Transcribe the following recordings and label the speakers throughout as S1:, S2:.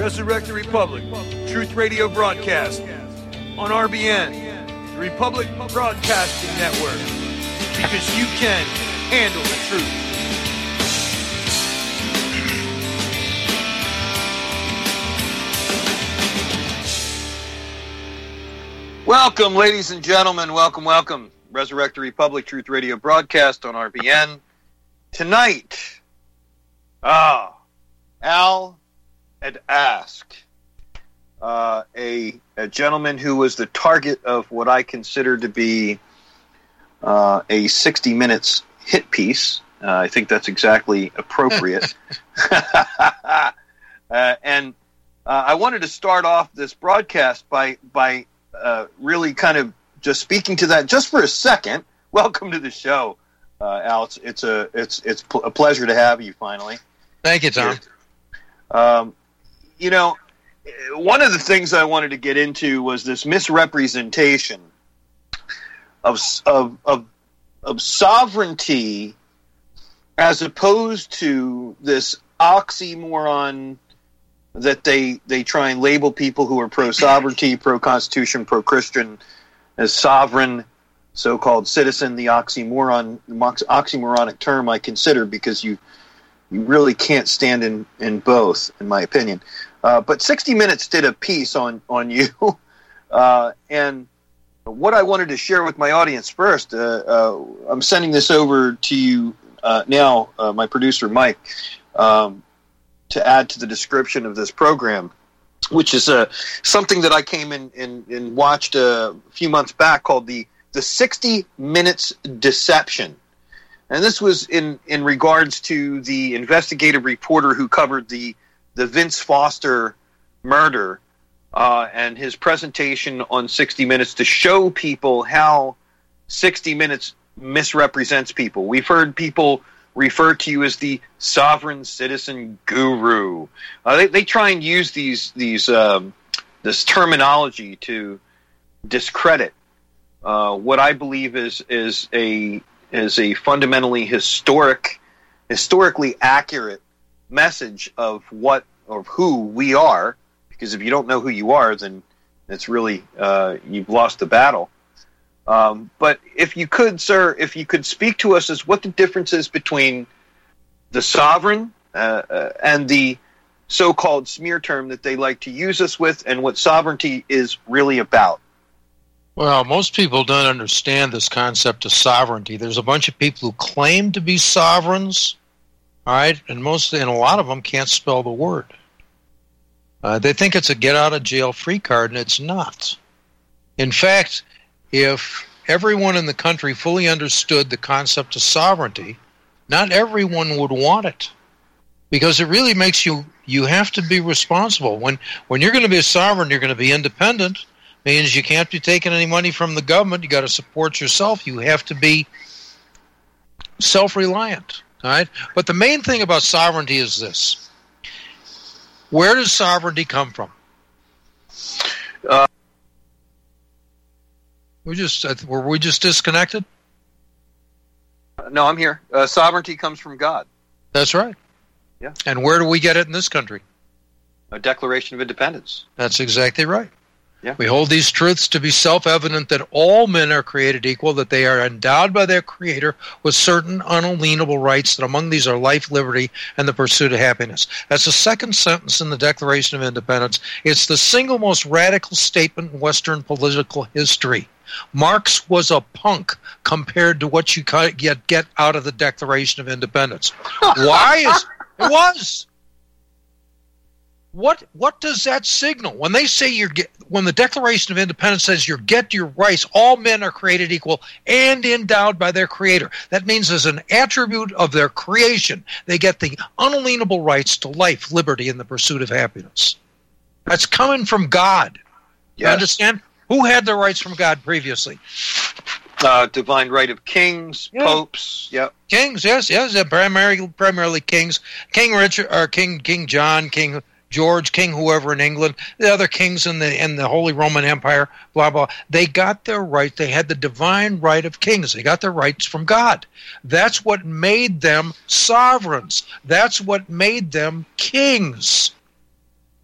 S1: Resurrect the Republic, Truth Radio broadcast on RBN, the Republic Broadcasting Network, because you can handle the truth. Welcome, ladies and gentlemen. Welcome, welcome. Resurrect the Republic, Truth Radio broadcast on RBN. Tonight, Al had asked a gentleman who was the target of what I consider to be a 60 Minutes hit piece. I think that's exactly appropriate. And I wanted to start off this broadcast by really kind of just speaking to that just for a second. Welcome to the show, Al. It's a pleasure to have you finally.
S2: Thank you, Tom.
S1: You know, one of the things I wanted to get into was this misrepresentation of sovereignty as opposed to this oxymoron that they try and label people who are pro-sovereignty, pro-constitution, pro-Christian as sovereign, so-called citizen. The oxymoronic term I consider, because you really can't stand in both, in my opinion. But 60 Minutes did a piece on you, and what I wanted to share with my audience first, I'm sending this over to you now, my producer Mike, to add to the description of this program, which is something that I came in and watched a few months back called the 60 Minutes Deception. And this was in regards to the investigative reporter who covered the Vince Foster murder and his presentation on 60 Minutes to show people how 60 Minutes misrepresents people. We've heard people refer to you as the sovereign citizen guru. They try and use this terminology to discredit what I believe is a fundamentally historically accurate message of who we are. Because if you don't know who you are, then it's really you've lost the battle. But if you could, sir, speak to us as what the difference is between the sovereign and the so-called smear term that they like to use us with, and what sovereignty is really about.
S2: Well, most people don't understand this concept of sovereignty. There's a bunch of people who claim to be sovereigns, all right, and a lot of them can't spell the word. They think it's a get-out-of-jail-free card, and it's not. In fact, if everyone in the country fully understood the concept of sovereignty, not everyone would want it, because it really makes you have to be responsible. When you're going to be a sovereign, you're going to be independent. Means you can't be taking any money from the government. You got to support yourself. You have to be self-reliant. All right. But the main thing about sovereignty is this: where does sovereignty come from? Were we just disconnected?
S1: No, I'm here. Sovereignty comes from God.
S2: That's right.
S1: Yeah.
S2: And where do we get it in this country?
S1: A Declaration of Independence.
S2: That's exactly right.
S1: Yeah.
S2: We hold these truths to be self-evident, that all men are created equal, that they are endowed by their Creator with certain unalienable rights, that among these are life, liberty, and the pursuit of happiness. That's the second sentence in the Declaration of Independence. It's the single most radical statement in Western political history. Marx was a punk compared to what you get out of the Declaration of Independence. Why is it was? What does that signal? When they say when the Declaration of Independence says you get your rights, all men are created equal and endowed by their Creator. That means as an attribute of their creation, they get the unalienable rights to life, liberty, and the pursuit of happiness. That's coming from God.
S1: Yes.
S2: You understand? Who had the rights from God previously?
S1: Divine right of kings, popes,
S2: kings. Yes, primarily kings. King Richard, or King John, King George, King whoever in England, the other kings in the Holy Roman Empire, blah, blah. They got their right. They had the divine right of kings. They got their rights from God. That's what made them sovereigns. That's what made them kings.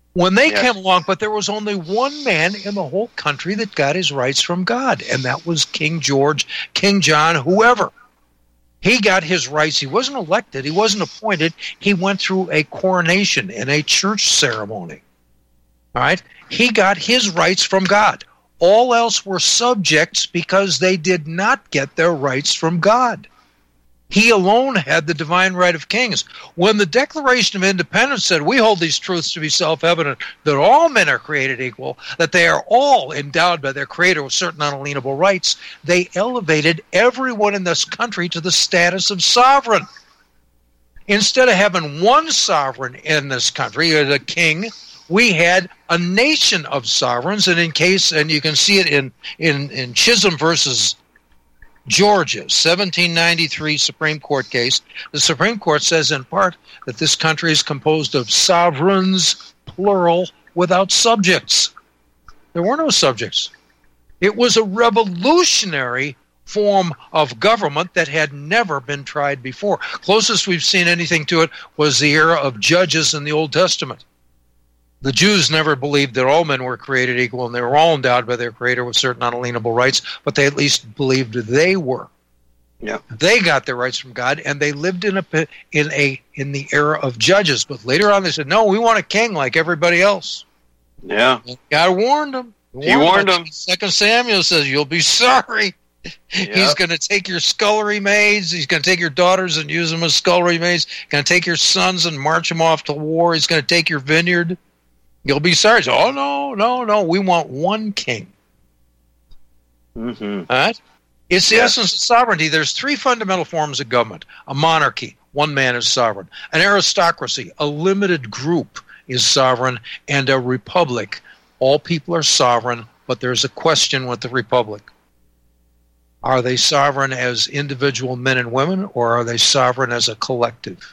S2: when they came along, but there was only one man in the whole country that got his rights from God, and that was King George, King John, whoever. He got his rights. He wasn't elected. He wasn't appointed. He went through a coronation and a church ceremony. All right? He got his rights from God. All else were subjects because they did not get their rights from God. He alone had the divine right of kings. When the Declaration of Independence said, we hold these truths to be self-evident, that all men are created equal, that they are all endowed by their Creator with certain unalienable rights, they elevated everyone in this country to the status of sovereign. Instead of having one sovereign in this country, the king, we had a nation of sovereigns, and you can see it in Chisholm versus Georgia, 1793 Supreme Court case. The Supreme Court says in part that this country is composed of sovereigns, plural, without subjects. There were no subjects. It was a revolutionary form of government that had never been tried before. Closest we've seen anything to it was the era of judges in the Old Testament. The Jews never believed that all men were created equal and they were all endowed by their Creator with certain unalienable rights, but they at least believed they were.
S1: Yeah. They
S2: got their rights from God, and they lived in the era of judges. But later on, they said, "No, we want a king like everybody else."
S1: Yeah.
S2: And God warned them.
S1: He warned them.
S2: 2 Samuel says, "You'll be sorry." Yep. He's going to take your scullery maids. He's going to take your daughters and use them as scullery maids. He's going to take your sons and march them off to war. He's going to take your vineyard. You'll be sorry. So, oh, no. We want one king.
S1: Mm-hmm.
S2: All right? It's the essence of sovereignty. There's three fundamental forms of government. A monarchy, one man is sovereign. An aristocracy, a limited group is sovereign. And a republic, all people are sovereign, but there's a question with the republic. Are they sovereign as individual men and women, or are they sovereign as a collective?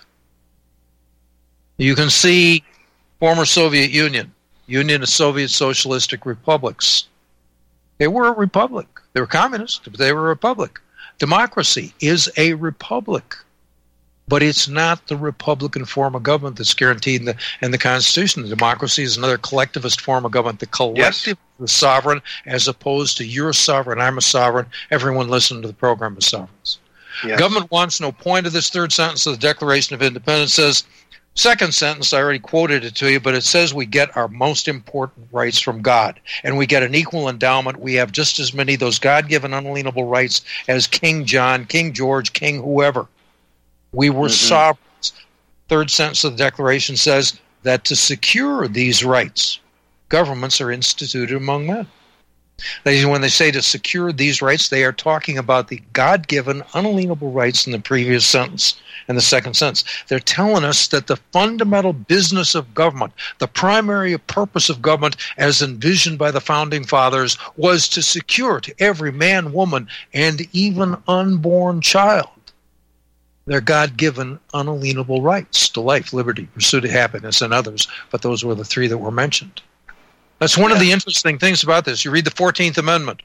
S2: You can see former Soviet Union of Soviet Socialistic Republics. They were a republic. They were communist, but they were a republic. Democracy is a republic, but it's not the Republican form of government that's guaranteed in the Constitution. The democracy is another collectivist form of government. The collective is sovereign, as opposed to you're a sovereign, I'm a sovereign, everyone listening to the program is sovereigns. Yes. Government wants no point of this third sentence of the Declaration of Independence says, second sentence, I already quoted it to you, but it says we get our most important rights from God, and we get an equal endowment. We have just as many of those God-given unalienable rights as King John, King George, King whoever. We were sovereigns. Third sentence of the Declaration says that to secure these rights, governments are instituted among men. When they say to secure these rights, they are talking about the God-given unalienable rights in the previous sentence and the second sentence. They're telling us that the fundamental business of government, the primary purpose of government as envisioned by the Founding Fathers, was to secure to every man, woman, and even unborn child their God-given unalienable rights to life, liberty, pursuit of happiness, and others. But those were the three that were mentioned. That's one of the interesting things about this. You read the 14th Amendment.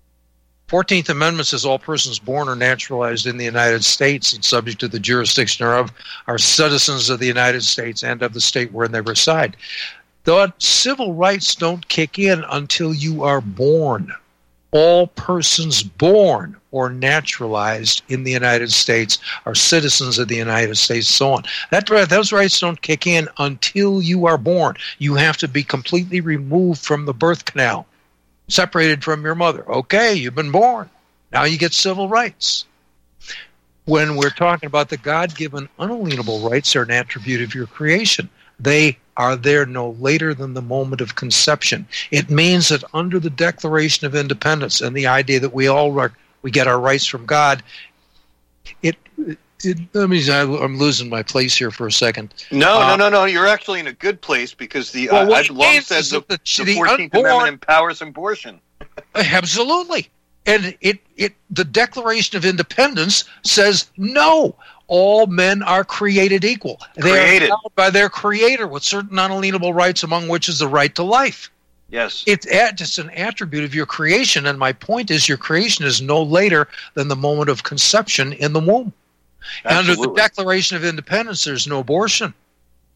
S2: 14th Amendment says all persons born or naturalized in the United States and subject to the jurisdiction thereof are citizens of the United States and of the state wherein they reside. The civil rights don't kick in until you are born. All persons born or naturalized in the United States are citizens of the United States, so on. Those rights don't kick in until you are born. You have to be completely removed from the birth canal, separated from your mother. Okay, you've been born. Now you get civil rights. When we're talking about the God-given unalienable rights, are an attribute of your creation. They are there no later than the moment of conception. It means that under the Declaration of Independence and the idea that we get our rights from God, I'm losing my place here for a second.
S1: No. You're actually in a good place because I've long said the 14th Amendment empowers abortion.
S2: Absolutely. And the Declaration of Independence says no. All men are created equal. They are endowed by their Creator with certain unalienable rights, among which is the right to life.
S1: Yes.
S2: It's an attribute of your creation, and my point is your creation is no later than the moment of conception in the womb. Absolutely. Under the Declaration of Independence, there's no abortion.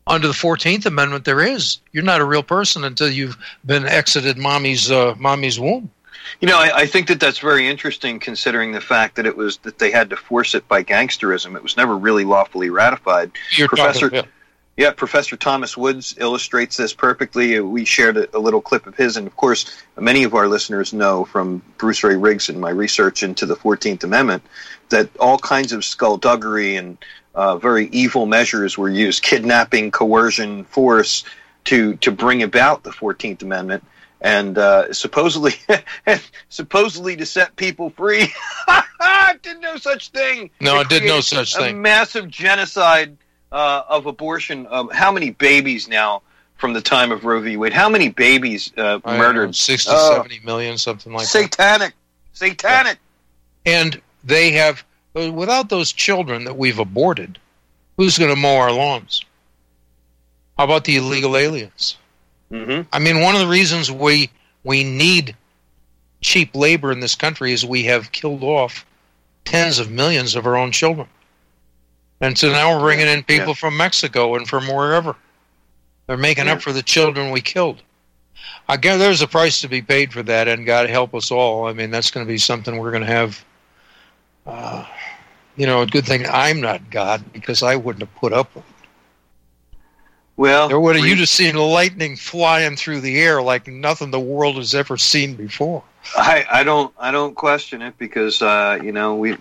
S2: Under the 14th Amendment, there is. You're not a real person until you've been exited mommy's womb.
S1: You know, I think that's very interesting, considering the fact that it was that they had to force it by gangsterism. It was never really lawfully ratified. Professor Thomas Woods illustrates this perfectly. We shared a little clip of his, and of course, many of our listeners know from Bruce Ray Riggs and my research into the 14th Amendment that all kinds of skullduggery and very evil measures were used, kidnapping, coercion, force, to bring about the 14th Amendment. And supposedly to set people free. Did no such thing.
S2: No, it did no such thing.
S1: A massive genocide of abortion. How many babies now from the time of Roe v. Wade? How many babies murdered?
S2: 60, 70 million, something like
S1: that. Satanic.
S2: And they have, without those children that we've aborted, who's going to mow our lawns? How about the illegal aliens?
S1: Mm-hmm.
S2: I mean, one of the reasons we need cheap labor in this country is we have killed off tens of millions of our own children. And so now we're bringing in people from Mexico and from wherever. They're making up for the children we killed. Again, there's a price to be paid for that, and God help us all. I mean, that's going to be something we're going to have. A good thing I'm not God, because I wouldn't have put up with it.
S1: Well,
S2: or would have you just seen lightning flying through the air like nothing the world has ever seen before?
S1: I don't question it, because we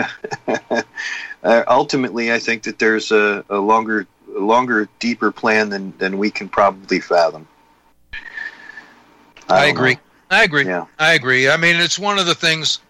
S1: ultimately I think that there's a longer, deeper plan than we can probably fathom.
S2: I agree.
S1: Yeah.
S2: I agree. I mean, it's one of the things.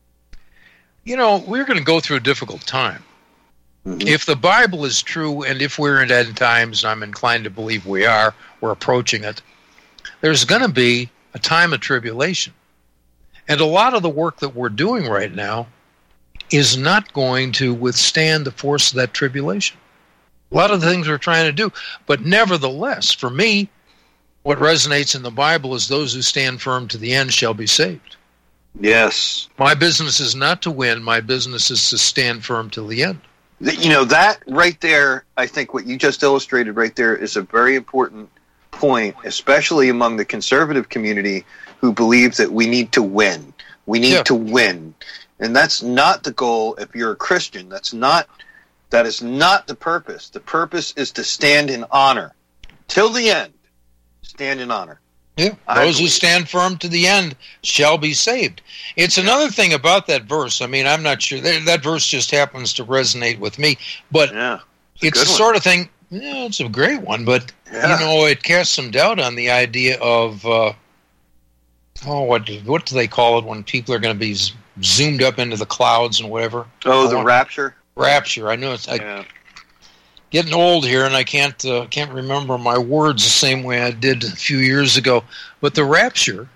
S2: We're going to go through a difficult time.
S1: Mm-hmm.
S2: If the Bible is true, and if we're in end times, and I'm inclined to believe we're approaching it, there's going to be a time of tribulation. And a lot of the work that we're doing right now is not going to withstand the force of that tribulation. A lot of the things we're trying to do. But nevertheless, for me, what resonates in the Bible is those who stand firm to the end shall be saved.
S1: Yes.
S2: My business is not to win. My business is to stand firm till the end.
S1: That right there, I think what you just illustrated right there is a very important point, especially among the conservative community who believe that we need to win. We need to win. And that's not the goal if you're a Christian. That is not the purpose. The purpose is to stand in honor. Till the end, stand in honor.
S2: Yeah, those who stand firm to the end shall be saved. It's another thing about that verse. I mean, I'm not sure. That verse just happens to resonate with me. But it's the sort of thing, it's a great one, but, it casts some doubt on the idea of, what do they call it when people are going to be zoomed up into the clouds and whatever?
S1: Oh, the rapture?
S2: Rapture. I know it's... Getting old here, and I can't remember my words the same way I did a few years ago. But the rapture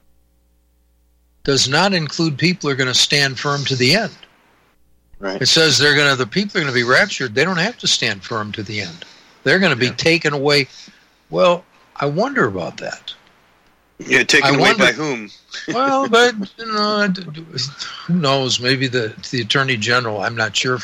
S2: does not include people who are going to stand firm to the end.
S1: Right.
S2: It says the people are going to be raptured. They don't have to stand firm to the end. They're going to be taken away. Well, I wonder about that.
S1: Yeah, taken away by whom?
S2: Well, but who knows? Maybe the Attorney General. I'm not sure.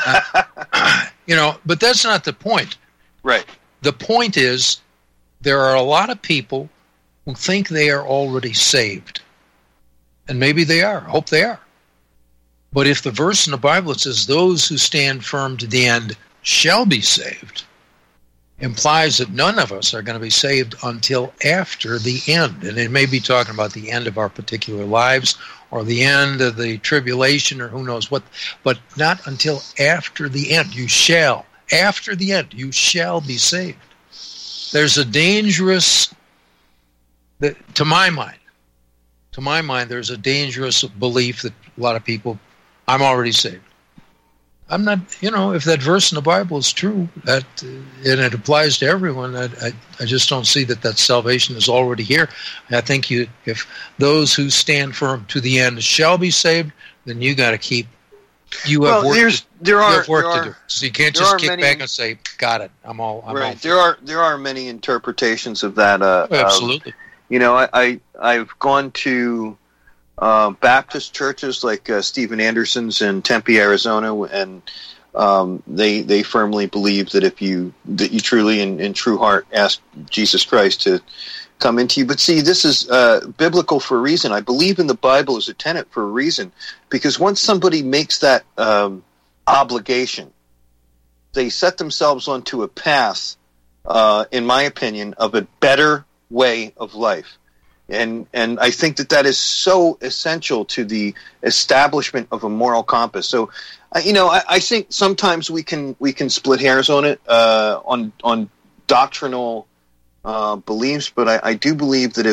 S2: But that's not the point.
S1: Right.
S2: The point is there are a lot of people who think they are already saved. And maybe they are. I hope they are. But if the verse in the Bible that says those who stand firm to the end shall be saved, implies that none of us are going to be saved until after the end. And it may be talking about the end of our particular lives or the end of the tribulation or who knows what, but not until after the end. After the end, you shall be saved. There's a dangerous, to my mind, there's a dangerous belief that a lot of people, I'm already saved. I'm not, if that verse in the Bible is true, and it applies to everyone, I just don't see that salvation is already here. I think if those who stand firm to the end shall be saved, then you got to keep. You have work to do. So you can't just kick back and say, "Got it, I'm all."
S1: Right. There are many interpretations of that.
S2: Absolutely.
S1: I've gone to Baptist churches like Stephen Anderson's in Tempe, Arizona, and They firmly believe that if you truly in true heart ask Jesus Christ to come into you. But see, this is biblical for a reason. I believe in the Bible as a tenet for a reason, because once somebody makes that obligation, they set themselves onto a path, in my opinion, of a better way of life. And I think that is so essential to the establishment of a moral compass. So, I think sometimes we can split hairs on it, on doctrinal beliefs, but I do believe that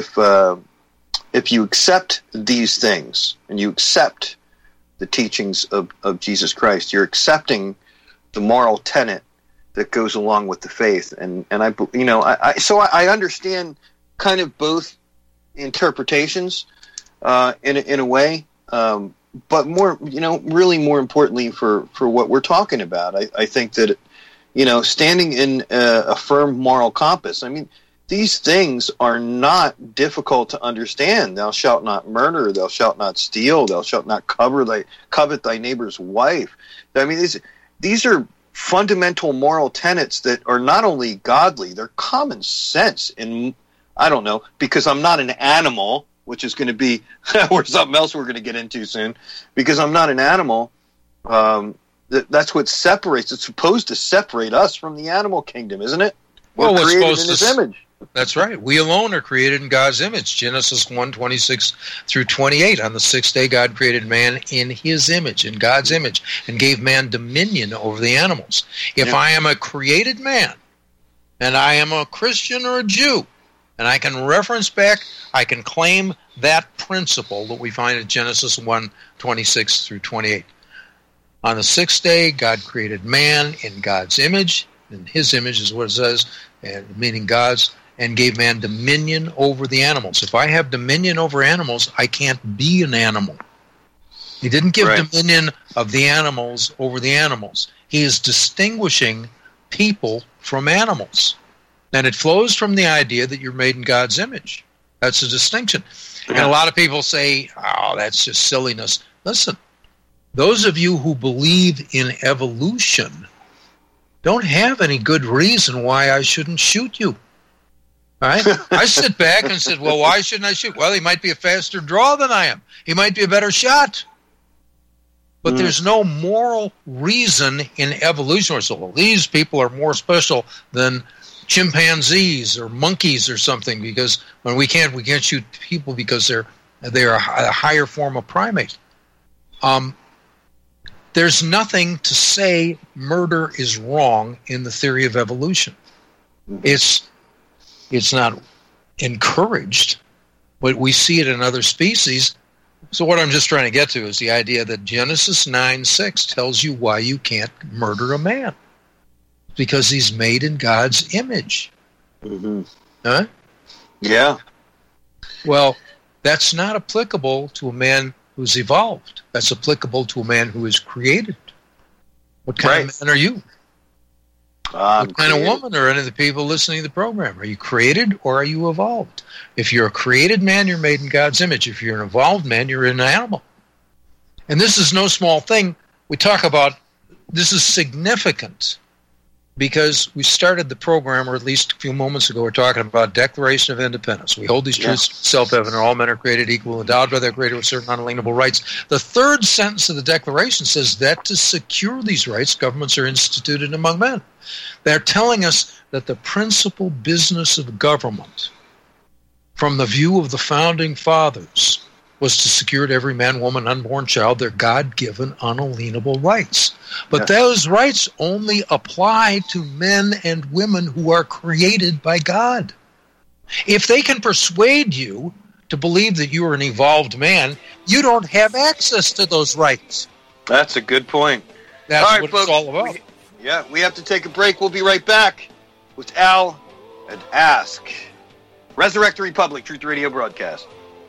S1: if you accept these things and you accept the teachings of Jesus Christ, you're accepting the moral tenet that goes along with the faith. And I understand kind of both interpretations in a way, but more, really more importantly for what we're talking about, I think that, standing in a firm moral compass, I mean, these things are not difficult to understand. Thou shalt not murder, thou shalt not steal, thou shalt not covet thy neighbor's wife. I mean, these are fundamental moral tenets that are not only godly, they're common sense. And I don't know, because I'm not an animal, which is going to be or something else we're going to get into soon, because I'm not an animal. That's what separates. It's supposed to separate us from the animal kingdom, isn't it? We're created in His image.
S2: That's right. We alone are created in God's image. Genesis 1:26 through 28. On the sixth day, God created man in His image, in God's image, and gave man dominion over the animals. If I am a created man, and I am a Christian or a Jew, and I can reference back, I can claim that principle that we find in Genesis 1:26 through 28. On the sixth day, God created man in God's image. In His image is what it says, meaning God's, and gave man dominion over the animals. If I have dominion over animals, I can't be an animal. He didn't give dominion of the animals over the animals. He is distinguishing people from animals. And it flows from the idea that you're made in God's image. That's a distinction. And a lot of people say, oh, that's just silliness. Listen, those of you who believe in evolution don't have any good reason why I shouldn't shoot you. All right? I sit back and said, well, why shouldn't I shoot? Well, he might be a faster draw than I am. He might be a better shot. But there's no moral reason in evolution. So, well, these people are more special than chimpanzees or monkeys or something, because when we can't shoot people because they're a higher form of primate. There's nothing to say murder is wrong in the theory of evolution. It's not encouraged, but we see it in other species. So what I'm just trying to get to is the idea that Genesis 9:6 tells you why you can't murder a man. Because he's made in God's image. Mm-hmm. Huh? Yeah. Well, that's not applicable to a man who's evolved. That's applicable to a man who is created. What kind of man are you? What kind of woman are any of the people listening to the program? Are you created or are you evolved? If you're a created man, you're made in God's image. If you're an evolved man, you're an animal. And this is no small thing. We talk about, this is significant, because we started the program, or at least a few moments ago, we're talking about Declaration of Independence. We hold these truths self-evident. All men are created equal, endowed by their Creator with certain unalienable rights. The third sentence of the Declaration says that to secure these rights, governments are instituted among men. They're telling us that the principal business of government, from the view of the Founding Fathers, was to secure to every man, woman, unborn child their God-given unalienable rights. But those rights only apply to men and women who are created by God. If they can persuade you to believe that you are an evolved man, you don't have access to those rights.
S1: That's a good point.
S2: That's all right, what folks, it's all about.
S1: We have to take a break. We'll be right back with Al and Ask. Resurrect the Republic, Truth Radio broadcast.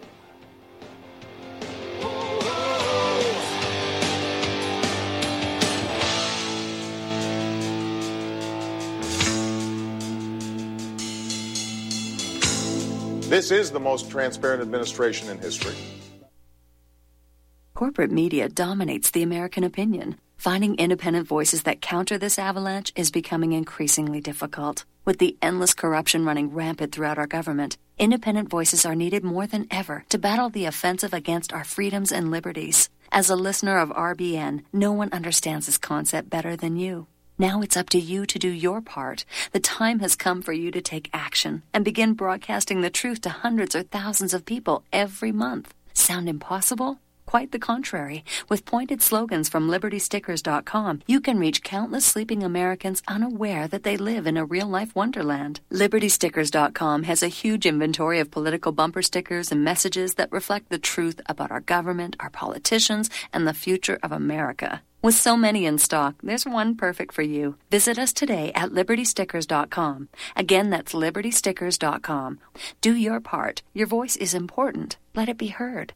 S3: This is the most transparent administration in history.
S4: Corporate media dominates the American opinion. Finding independent voices that counter this avalanche is becoming increasingly difficult. With the endless corruption running rampant throughout our government, independent voices are needed more than ever to battle the offensive against our freedoms and liberties. As a listener of RBN, no one understands this concept better than you. Now it's up to you to do your part. The time has come for you to take action and begin broadcasting the truth to hundreds or thousands of people every month. Sound impossible? Quite the contrary. With pointed slogans from LibertyStickers.com, you can reach countless sleeping Americans unaware that they live in a real-life wonderland. LibertyStickers.com has a huge inventory of political bumper stickers and messages that reflect the truth about our government, our politicians, and the future of America. With so many in stock, there's one perfect for you. Visit us today at LibertyStickers.com. Again, that's LibertyStickers.com. Do your part. Your voice is important. Let it be heard.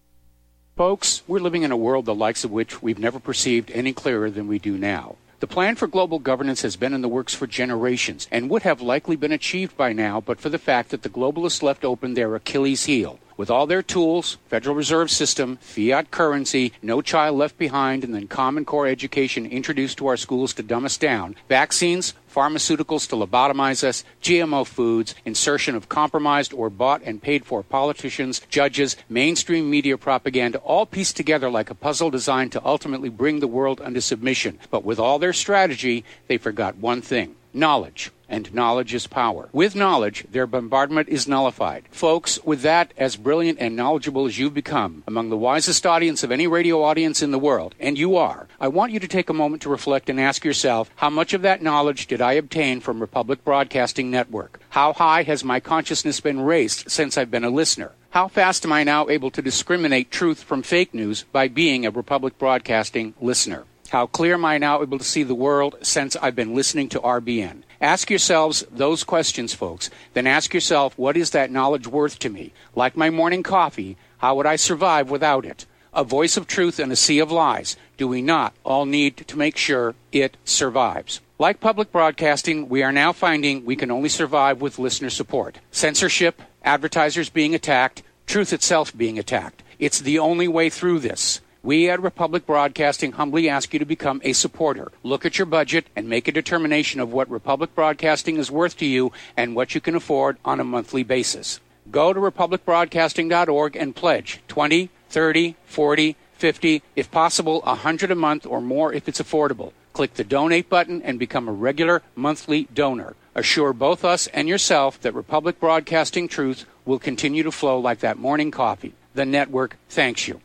S5: Folks, we're living in a world the likes of which we've never perceived any clearer than we do now. The plan for global governance has been in the works for generations and would have likely been achieved by now but for the fact that the globalists left open their Achilles heel. With all their tools, Federal Reserve System, fiat currency, no child left behind, and then Common Core education introduced to our schools to dumb us down, vaccines, pharmaceuticals to lobotomize us, GMO foods, insertion of compromised or bought and paid for politicians, judges, mainstream media propaganda, all pieced together like a puzzle designed to ultimately bring the world under submission. But with all their strategy, they forgot one thing: knowledge. And knowledge is power. With knowledge, their bombardment is nullified. Folks, with that, as brilliant and knowledgeable as you've become, among the wisest audience of any radio audience in the world, and you are, I want you to take a moment to reflect and ask yourself, how much of that knowledge did I obtain from Republic Broadcasting Network? How high has my consciousness been raised since I've been a listener? How fast am I now able to discriminate truth from fake news by being a Republic Broadcasting listener? How clear am I now able to see the world since I've been listening to RBN? Ask yourselves those questions, folks. Then ask yourself, what is that knowledge worth to me? Like my morning coffee, how would I survive without it? A voice of truth in a sea of lies. Do we not all need to make sure it survives? Like public broadcasting, we are now finding we can only survive with listener support. Censorship, advertisers being attacked, truth itself being attacked. It's the only way through this. We at Republic Broadcasting humbly ask you to become a supporter. Look at your budget and make a determination of what Republic Broadcasting is worth to you and what you can afford on a monthly basis. Go to republicbroadcasting.org and pledge $20, $30, $40, $50, if possible, $100 a month or more if it's affordable. Click the donate button and become a regular monthly donor. Assure both us and yourself that Republic Broadcasting truth will continue to flow like that morning coffee. The network thanks you.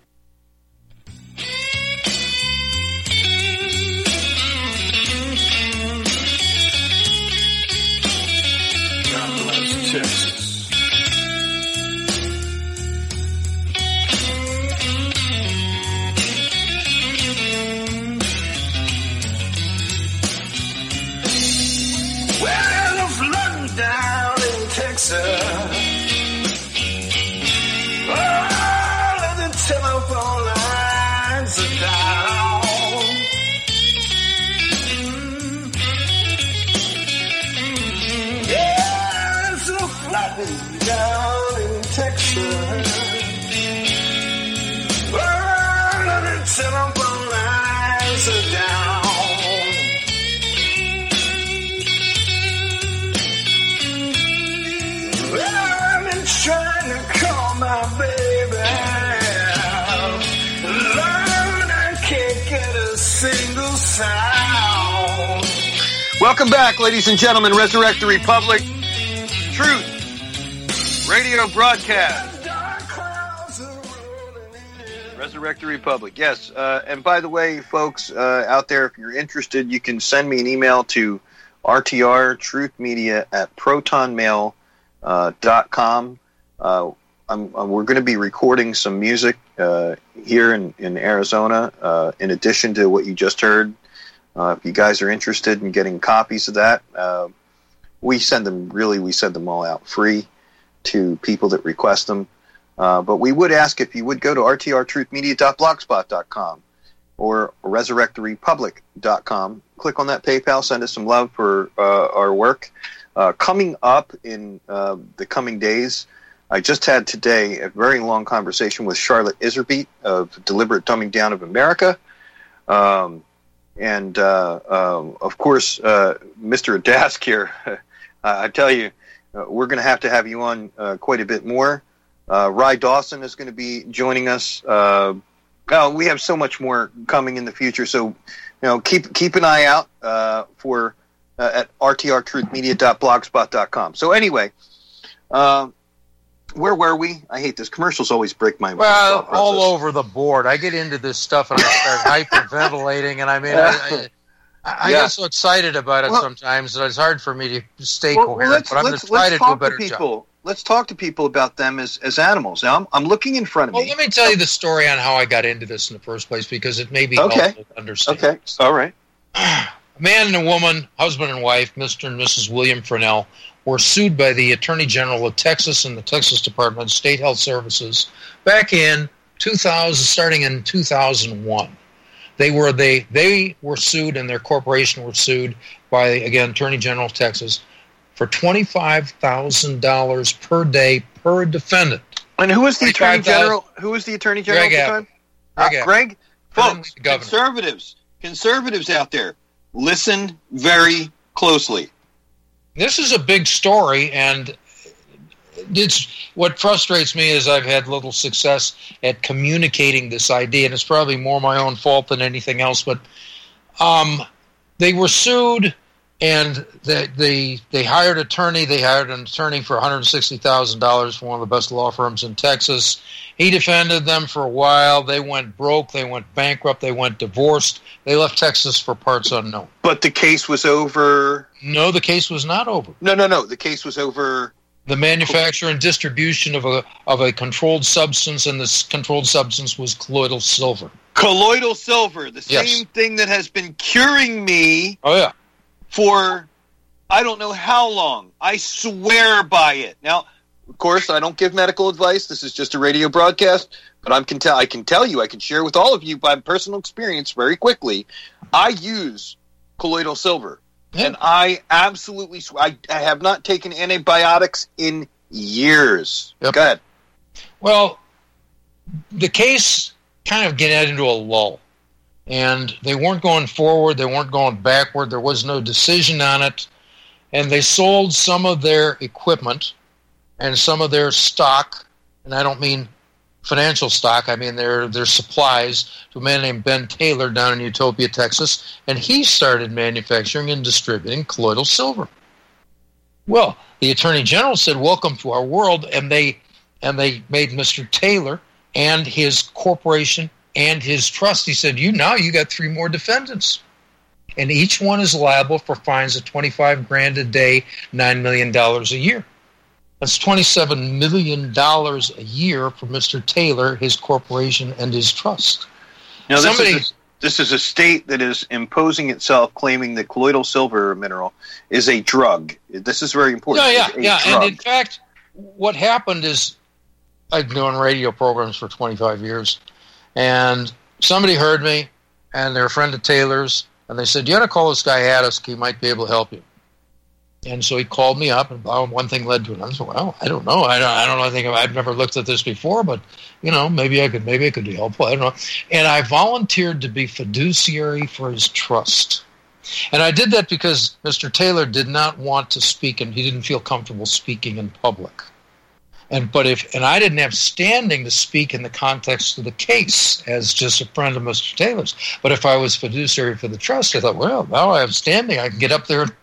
S6: Texas. Well, I'm flooding down in Texas. All of the telephone lines are down. Down in Texas, all of the telephone lines are down. Well, I've been trying to call my baby, Lord, I can't get a single sound.
S1: Welcome back, ladies and gentlemen. Resurrect the Republic. Truth radio broadcast. Resurrect the Republic. Yes. And by the way, folks out there, if you're interested, you can send me an email to rtrtruthmedia@protonmail.com. We're going to be recording some music here in Arizona, in addition to what you just heard. If you guys are interested in getting copies of that, we send them all out free to people that request them. But we would ask if you would go to rtrtruthmedia.blogspot.com or resurrecttherepublic.com. Click on that PayPal, send us some love for our work. Coming up in the coming days, I just had today a very long conversation with Charlotte Iserbyt of Deliberate Dumbing Down of America. And of course, Mr. Dask here, I tell you, we're going to have you on quite a bit more. Rye Dawson is going to be joining us. We have so much more coming in the future, so keep an eye out for at rtrtruthmedia.blogspot.com. So anyway, where were we? I hate this. Commercials always break my
S2: well, all over the board. I get into this stuff and I start hyperventilating, and I mean, I get so excited about it sometimes that it's hard for me to stay coherent. But I'm going to try to do a better job.
S1: Let's talk to people about them as animals. Now, I'm looking in front of me.
S2: Well, let me tell you the story on how I got into this in the first place, because it may be helpful to understand.
S1: Okay, all right.
S2: A man and a woman, husband and wife, Mr. and Mrs. William Fresnel, were sued by the Attorney General of Texas and the Texas Department of State Health Services back in 2000, starting in 2001. They were sued, and their corporation were sued by, again, Attorney General of Texas for $25,000 per day per defendant.
S1: And who was the Attorney General? Who was the Attorney General at the time? Greg? Folks, conservatives out there, listen very closely.
S2: This is a big story, and what frustrates me is I've had little success at communicating this idea, and it's probably more my own fault than anything else. But they were sued, and they hired an attorney. They hired an attorney for $160,000 from one of the best law firms in Texas. He defended them for a while. They went broke. They went bankrupt. They went divorced. They left Texas for parts unknown.
S1: But the case was over?
S2: No, the case was not over.
S1: No. The case was over...
S2: The manufacture and distribution of a controlled substance, and this controlled substance was colloidal silver.
S1: Colloidal silver, the same thing that has been curing me for I don't know how long. I swear by it. Now, of course, I don't give medical advice. This is just a radio broadcast, but I can tell you, I can share with all of you by personal experience very quickly. I use colloidal silver. And I absolutely I have not taken antibiotics in years. Go ahead.
S2: Well, the case kind of get into a lull. And they weren't going forward. They weren't going backward. There was no decision on it. And they sold some of their equipment and some of their stock. And I don't mean financial stock. I mean their supplies to a man named Ben Taylor down in Utopia, Texas, and he started manufacturing and distributing colloidal silver. Well, the Attorney General said, "Welcome to our world," and they made Mr. Taylor and his corporation and his trust. He said, "You got 3 more defendants, and each one is liable for fines of $25,000 a day, $9 million a year." That's $27 million a year for Mr. Taylor, his corporation, and his trust.
S1: Now, this is a state that is imposing itself, claiming that colloidal silver mineral is a drug. This is very important.
S2: Yeah. And in fact, what happened is I've been doing radio programs for 25 years, and somebody heard me, and they're a friend of Taylor's, and they said, "You ought to call this guy Addis. He might be able to help you." And so he called me up, and one thing led to another. I said, "Well, I don't know. I don't know. I think I've never looked at this before, but maybe I could be helpful. I don't know." And I volunteered to be fiduciary for his trust, and I did that because Mr. Taylor did not want to speak, and he didn't feel comfortable speaking in public. And I didn't have standing to speak in the context of the case as just a friend of Mr. Taylor's. But if I was fiduciary for the trust, I thought, well, now I have standing. I can get up there.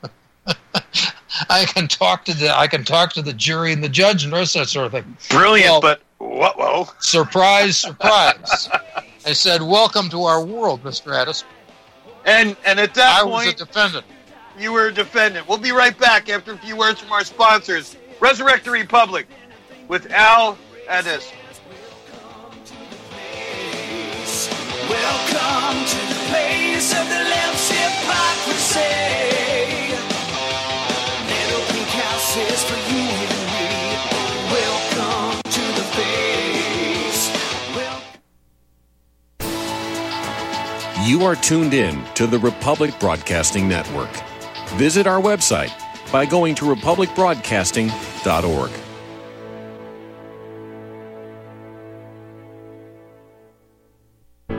S2: I can talk to the jury and the judge and the rest of that sort of thing.
S1: Brilliant, but whoa.
S2: Surprise, surprise. I said, "Welcome to our world, Mr. Addis."
S1: And at that point,
S2: I was a defendant.
S1: You were a defendant. We'll be right back after a few words from our sponsors. Resurrect the Republic with Al Addis.
S6: Welcome to the place of the left's hypocrisy. Is for you and me. Welcome to the face.
S7: You are tuned in to the Republic Broadcasting Network. Visit our website by going to republicbroadcasting.org.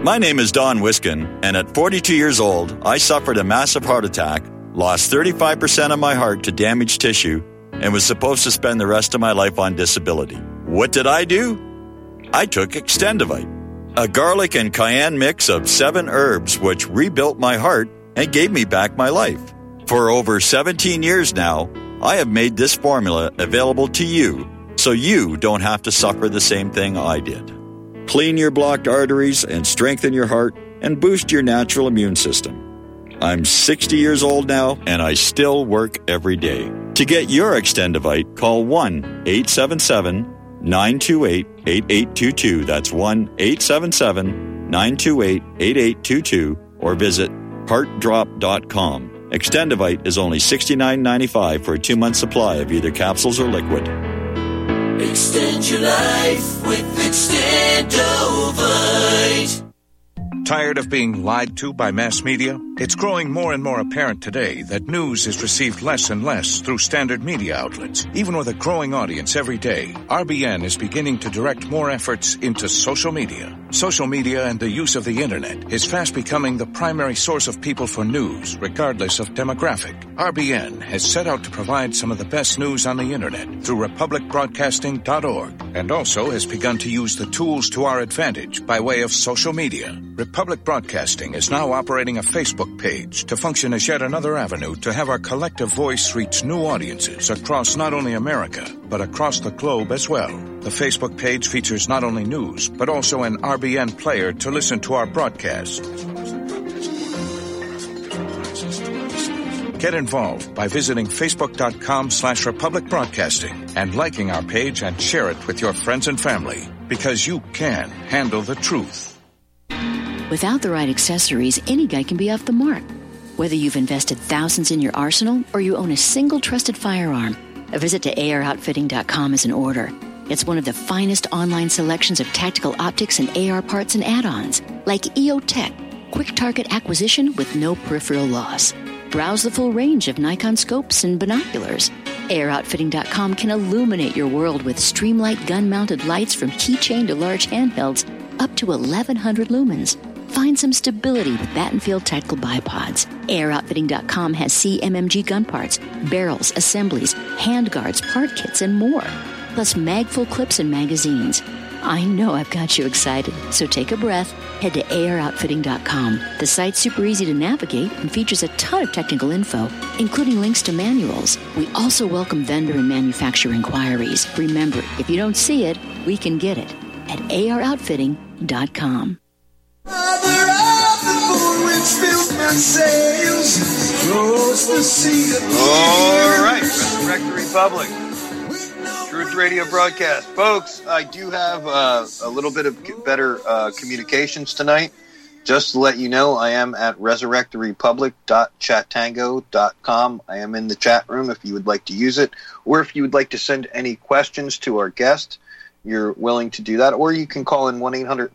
S8: My name is Don Wiskin, and at 42 years old, I suffered a massive heart attack, lost 35% of my heart to damaged tissue, and was supposed to spend the rest of my life on disability. What did I do? I took Extendivite, a garlic and cayenne mix of 7 herbs which rebuilt my heart and gave me back my life. For over 17 years now, I have made this formula available to you so you don't have to suffer the same thing I did. Clean your blocked arteries and strengthen your heart and boost your natural immune system. I'm 60 years old now, and I still work every day. To get your Extendivite, call 1-877-928-8822. That's 1-877-928-8822, or visit heartdrop.com. Extendivite is only $69.95 for a 2-month supply of either capsules or liquid.
S6: Extend your life with Extendovite.
S9: Tired of being lied to by mass media? It's growing more and more apparent today that news is received less and less through standard media outlets. Even with a growing audience every day, RBN is beginning to direct more efforts into social media. Social media and the use of the internet is fast becoming the primary source of people for news, regardless of demographic. RBN has set out to provide some of the best news on the internet through republicbroadcasting.org, and also has begun to use the tools to our advantage by way of social media. Republic Broadcasting is now operating a Facebook page to function as yet another avenue to have our collective voice reach new audiences across not only America, but across the globe as well. The Facebook page features not only news, but also an RBN player to listen to our broadcast. Get involved by visiting facebook.com/Republic Broadcasting and liking our page and share it with your friends and family, because you can handle the truth.
S10: Without the right accessories, any guy can be off the mark. Whether you've invested thousands in your arsenal or you own a single trusted firearm, a visit to AROutfitting.com is in order. It's one of the finest online selections of tactical optics and AR parts and add-ons, like EOTech, quick target acquisition with no peripheral loss. Browse the full range of Nikon scopes and binoculars. AROutfitting.com can illuminate your world with Streamlight gun-mounted lights from keychain to large handhelds up to 1,100 lumens. Find some stability with Battenfield Tactical Bipods. AirOutfitting.com has CMMG gun parts, barrels, assemblies, handguards, part kits, and more. Plus mag-full clips and magazines. I know I've got you excited, so take a breath. Head to AirOutfitting.com. The site's super easy to navigate and features a ton of technical info, including links to manuals. We also welcome vendor and manufacturer inquiries. Remember, if you don't see it, we can get it at AirOutfitting.com.
S6: Mother of the moon, which fills my sails, across the sea.
S1: All right, Resurrect the Republic. Truth Radio broadcast. Folks, I do have a little bit of better communications tonight. Just to let you know, I am at resurrecttherepublic.chattango.com. I am in the chat room if you would like to use it, or if you would like to send any questions to our guest, you're willing to do that. Or you can call in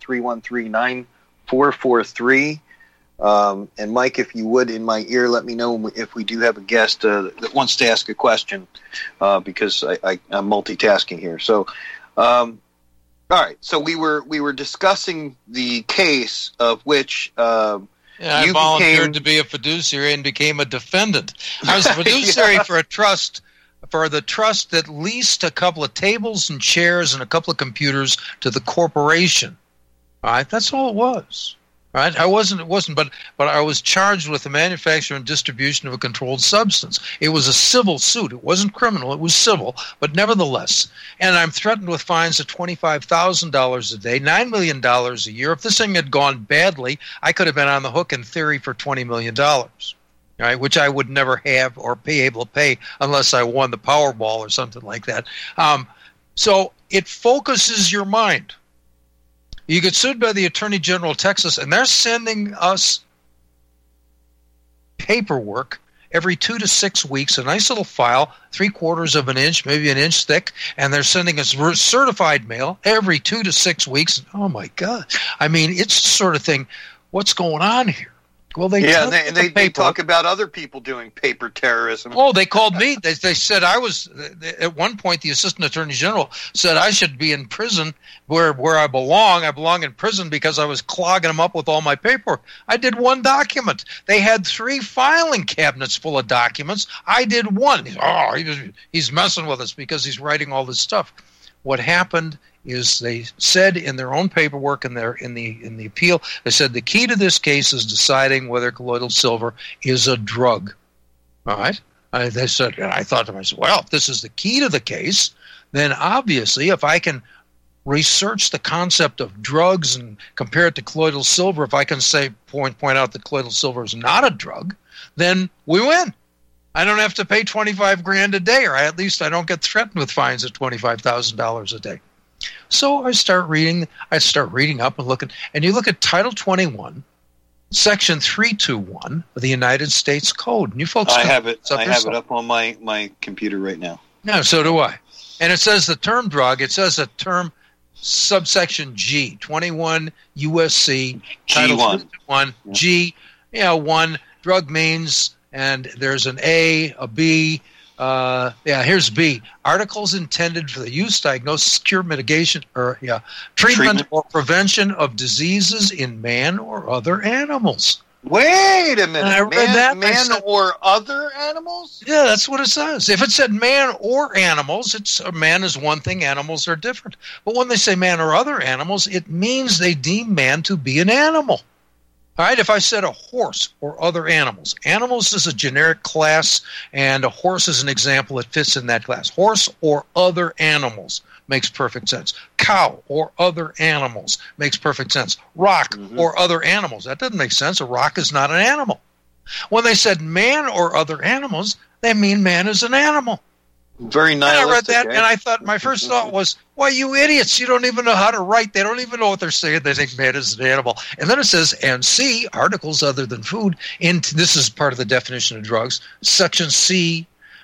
S1: 1-800-313-9443. And Mike, if you would, in my ear, let me know if we do have a guest that wants to ask a question, because I'm multitasking here. So, all right. So we were discussing the case of which
S2: I volunteered to be a fiduciary and became a defendant. I was a fiduciary for a trust, for the trust that leased a couple of tables and chairs and a couple of computers to the corporation. All right, that's all it was. Right? It wasn't, but I was charged with the manufacture and distribution of a controlled substance. It was a civil suit. It wasn't criminal. It was civil, but nevertheless. And I'm threatened with fines of $25,000 a day, $9 million a year. If this thing had gone badly, I could have been on the hook in theory for $20 million, right? Which I would never have or be able to pay unless I won the Powerball or something like that. So it focuses your mind. You get sued by the Attorney General of Texas, and they're sending us paperwork every 2 to 6 weeks, a nice little file, 3/4 of an inch, maybe an inch thick, and they're sending us certified mail every 2 to 6 weeks. Oh, my God. I mean, it's the sort of thing, what's going on here? Well,
S1: they talk about other people doing paper terrorism.
S2: Oh, they called me. They said I was, at one point, the Assistant Attorney General said I should be in prison where I belong. I belong in prison because I was clogging them up with all my paperwork. I did one document. They had 3 filing cabinets full of documents. I did one. He's messing with us because he's writing all this stuff. What happened is they said in their own paperwork in the appeal, they said the key to this case is deciding whether colloidal silver is a drug. All right? They said, and I thought to myself, well, if this is the key to the case, then obviously if I can research the concept of drugs and compare it to colloidal silver, if I can say point out that colloidal silver is not a drug, then we win. I don't have to pay $25,000 a day, or at least I don't get threatened with fines of $25,000 a day. So I start reading up and looking, and you look at Title 21, Section 321 of the United States Code. And you folks,
S1: I have it up on my computer right now.
S2: Yeah, so do I. And it says the term drug. It says the term subsection G, 21 USC Title 321 G. 1 drug means, and there's an A, a B. Here's B. Articles intended for the use, diagnosis, cure, mitigation, treatment or prevention of diseases in man or other animals.
S1: Wait a minute.
S2: And I read that.
S1: Man or other animals?
S2: Yeah, that's what it says. If it said man or animals, man is one thing, animals are different. But when they say man or other animals, it means they deem man to be an animal. All right, if I said a horse or other animals, animals is a generic class, and a horse is an example that fits in that class. Horse or other animals makes perfect sense. Cow or other animals makes perfect sense. Rock or other animals, that doesn't make sense. A rock is not an animal. When they said man or other animals, they mean man is an animal.
S1: Very nihilistic.
S2: And I read that, and I thought, my first thought was, why, you idiots, you don't even know how to write. They don't even know what they're saying. They think man is an animal. And then it says, and C, articles other than food. This is part of the definition of drugs. Section C,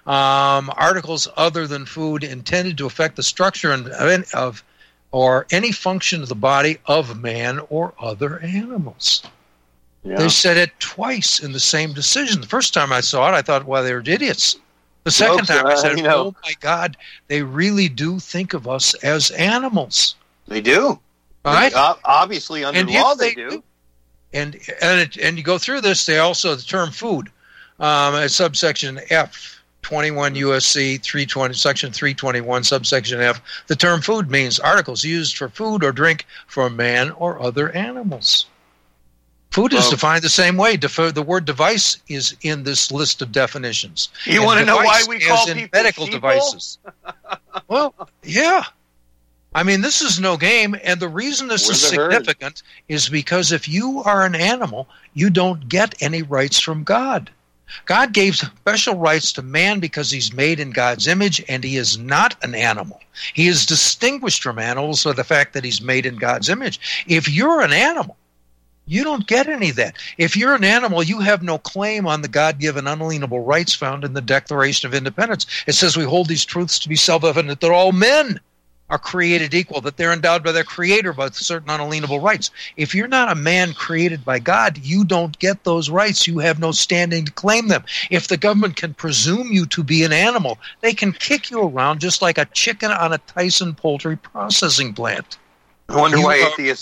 S2: articles other than food intended to affect the structure of or any function of the body of man or other animals. Yeah. They said it twice in the same decision. The first time I saw it, I thought, well, they were idiots. The second time I said, oh my God, they really do think of us as animals.
S1: They do.
S2: Right?
S1: Obviously, under law, they do.
S2: And you go through this, they also, the term food, subsection F, 21 USC 320, section 321, subsection F, the term food means articles used for food or drink for man or other animals. Food is defined the same way. The word device is in this list of definitions.
S1: You want to know why we call people
S2: medical
S1: sheeple?
S2: Devices? Well, yeah. I mean, this is no game, and the reason this is significant is because if you are an animal, you don't get any rights from God. God gave special rights to man because he's made in God's image, and he is not an animal. He is distinguished from animals by the fact that he's made in God's image. If you're an animal, you don't get any of that. If you're an animal, you have no claim on the God-given unalienable rights found in the Declaration of Independence. It says we hold these truths to be self-evident, that all men are created equal, that they're endowed by their Creator with certain unalienable rights. If you're not a man created by God, you don't get those rights. You have no standing to claim them. If the government can presume you to be an animal, they can kick you around just like a chicken on a Tyson poultry processing plant.
S1: I wonder why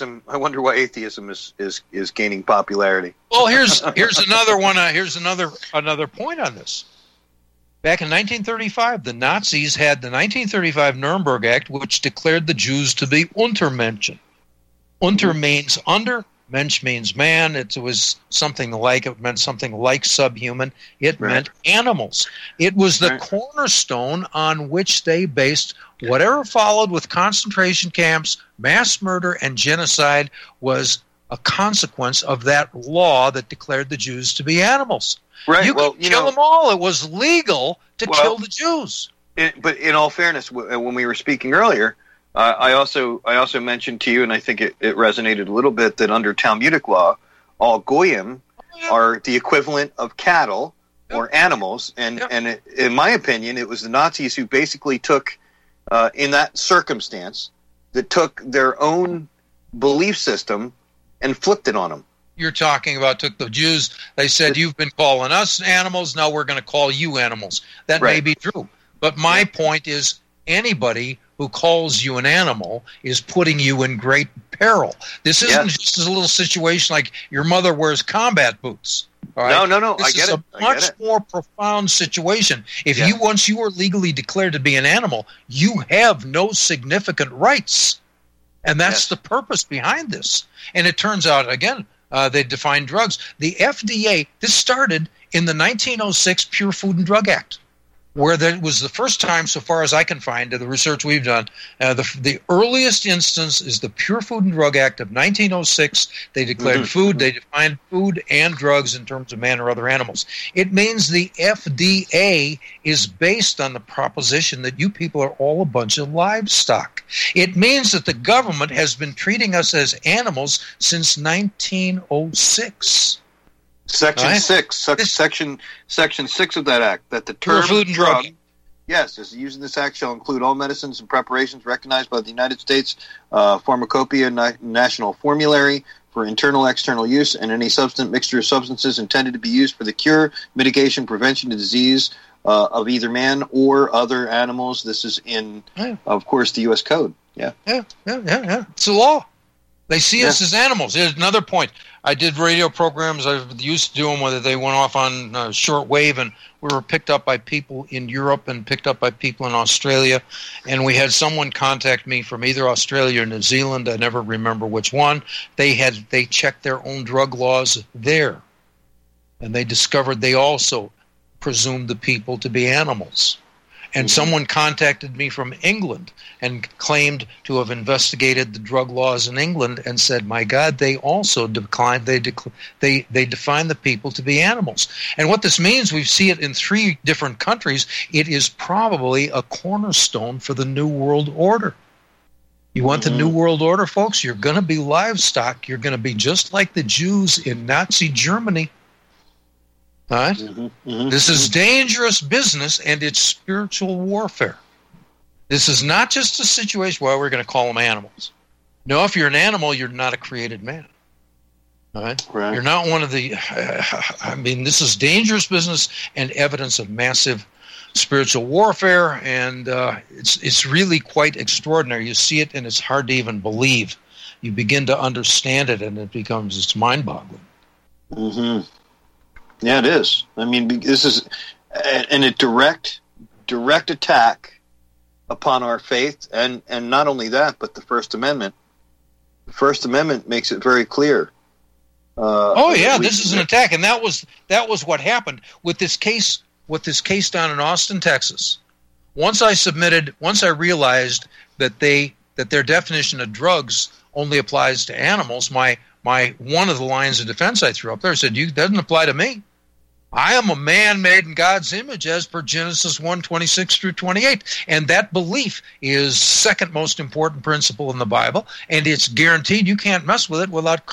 S1: atheism is gaining popularity.
S2: Well, here's another one. Here's another point on this. Back in 1935, the Nazis had the 1935 Nuremberg Act, which declared the Jews to be Untermenschen. Unter means under, Mensch means man. It meant something like subhuman. It meant animals. It was the cornerstone on which they based whatever followed with concentration camps, mass murder, and genocide was a consequence of that law that declared the Jews to be animals.
S1: Right.
S2: You could kill them all. It was legal to kill the Jews.
S1: But in all fairness, when we were speaking earlier, I also mentioned to you, and I think it resonated a little bit, that under Talmudic law, all goyim are the equivalent of cattle or animals. And in my opinion, it was the Nazis who basically took, in that circumstance, that took their own belief system and flipped it on them.
S2: you're talking about took the Jews. They said, you've been calling us animals, now we're going to call you animals. That may be true. But my point is, anybody who calls you an animal is putting you in great peril. This isn't just a little situation like your mother wears combat boots. All right?
S1: No.
S2: This is a much more profound situation. If once you are legally declared to be an animal, you have no significant rights. And that's the purpose behind this. And it turns out, again, they define drugs. The FDA, this started in the 1906 Pure Food and Drug Act, where that was the first time, so far as I can find, the research we've done, the earliest instance is the Pure Food and Drug Act of 1906. They declared food, they defined food and drugs in terms of man or other animals. It means the FDA is based on the proposition that you people are all a bunch of livestock. It means that the government has been treating us as animals since 1906.
S1: Section 6 of that act, that the term
S2: food and
S1: drug, is used in this act shall include all medicines and preparations recognized by the United States Pharmacopoeia National Formulary for internal external use, and any substance mixture of substances intended to be used for the cure, mitigation, prevention of disease of either man or other animals. This is in, of course, the U.S. Code. Yeah.
S2: It's a law. They see us as animals. Here's another point. I did radio programs. I used to do them whether they went off on short wave, and we were picked up by people in Europe and picked up by people in Australia. And we had someone contact me from either Australia or New Zealand. I never remember which one. They checked their own drug laws there, and they discovered they also presumed the people to be animals. And someone contacted me from England and claimed to have investigated the drug laws in England and said, my God, they also declined. They define the people to be animals. And what this means, we see it in 3 different countries. It is probably a cornerstone for the New World Order. You want the New World Order, folks? You're going to be livestock. You're going to be just like the Jews in Nazi Germany. All right? This is dangerous business, and it's spiritual warfare. This is not just a situation where we're going to call them animals. No, if you're an animal, you're not a created man. All right? You're not one of the... this is dangerous business and evidence of massive spiritual warfare, and it's really quite extraordinary. You see it, and it's hard to even believe. You begin to understand it, and it's mind-boggling.
S1: Yeah, it is. I mean, this is a direct attack upon our faith, and not only that, but the First Amendment. The First Amendment makes it very clear.
S2: This is an attack, and that was what happened with this case. With this case down in Austin, Texas. Once I realized that their definition of drugs only applies to animals, my one of the lines of defense I threw up there said, "It doesn't apply to me. I am a man made in God's image as per Genesis 1:26 through 28. And that belief is second most important principle in the Bible, and it's guaranteed you can't mess with it without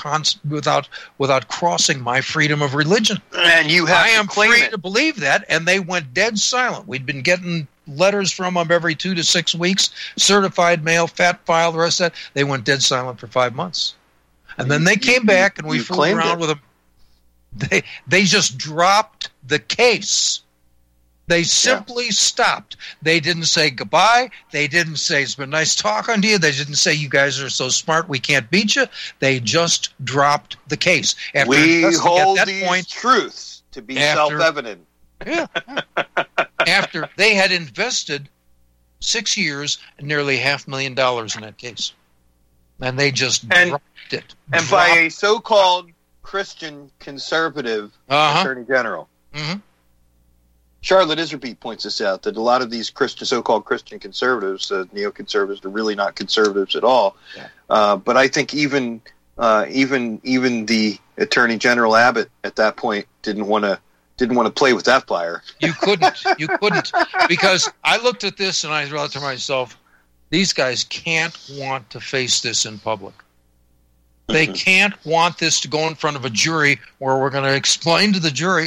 S2: crossing my freedom of religion.
S1: And you have
S2: I am
S1: to claim
S2: free
S1: it.
S2: to believe that, and they went dead silent. We'd been getting letters from them every 2 to 6 weeks, certified mail, fat file, the rest of that. They went dead silent for 5 months. And then they came back, and we fooled around with them. They just dropped the case. They simply stopped. They didn't say goodbye. They didn't say it's been nice talking to you. They didn't say you guys are so smart we can't beat you. They just dropped the case.
S1: We hold these truths to be self-evident.
S2: Yeah. After they had invested 6 years and nearly $500,000 in that case. And they just dropped it.
S1: And by a so-called Christian conservative attorney general. Charlotte Iserbyt points this out, that a lot of these so-called Christian conservatives, neoconservatives, are really not conservatives at all. But I think even the Attorney General Abbott at that point didn't want to play with that fire.
S2: You couldn't, because I looked at this and I thought to myself, these guys can't want to face this in public. They can't want this to go in front of a jury where we're going to explain to the jury.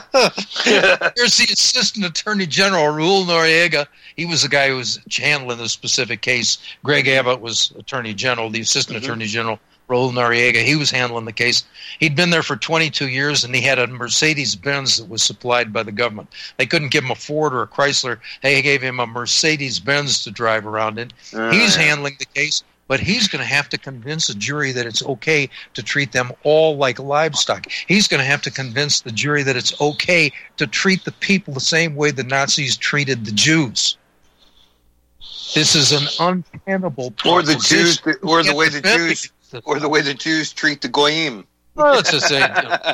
S2: Here's the Assistant Attorney General, Raul Noriega. He was the guy who was handling this specific case. Greg Abbott was Attorney General. The Assistant Attorney General Raul Noriega. He was handling the case. He'd been there for 22 years, and he had a Mercedes-Benz that was supplied by the government. They couldn't give him a Ford or a Chrysler. They gave him a Mercedes-Benz to drive around in. He's handling the case, but he's going to have to convince a jury that it's okay to treat them all like livestock. He's going to have to convince the jury that it's okay to treat the people the same way the Nazis treated the Jews. This is an untenable proposition.
S1: Or the way the Jews treat the Goyim.
S2: Well, it's the same.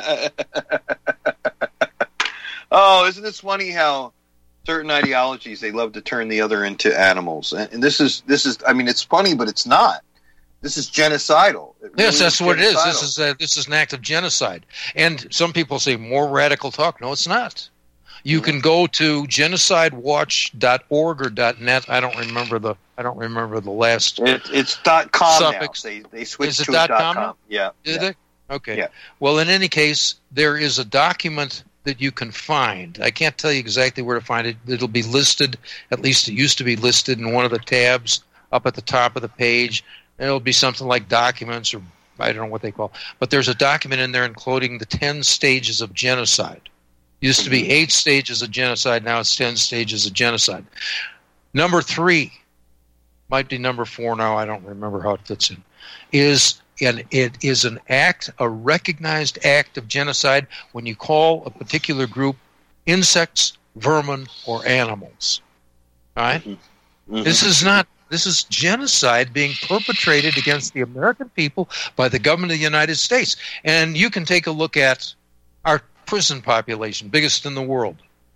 S1: Oh, isn't it funny how certain ideologies, they love to turn the other into animals? And this is. I mean, it's funny, but it's not. This is genocidal.
S2: Yes, that's what it is. This is an act of genocide. And some people say more radical talk. No, it's not. You can go to genocidewatch.org or .net. I don't remember the last.
S1: It's .com
S2: suffix.
S1: Now. They switched to
S2: .com.
S1: .com. Yeah.
S2: Did they? Okay.
S1: Yeah.
S2: Well, in any case, there is a document that you can find. I can't tell you exactly where to find it. It'll be listed. At least it used to be listed in one of the tabs up at the top of the page. It'll be something like documents, or I don't know what they call. But there's a document in there including the 10 stages of genocide. Used to be 8 stages of genocide. Now it's 10 stages of genocide. Number 3, might be number 4 now. I don't remember how it fits in. It is an act, a recognized act of genocide when you call a particular group insects, vermin, or animals. All right? Mm-hmm. This is genocide being perpetrated against the American people by the government of the United States. And you can take a look at our prison population, biggest in the world.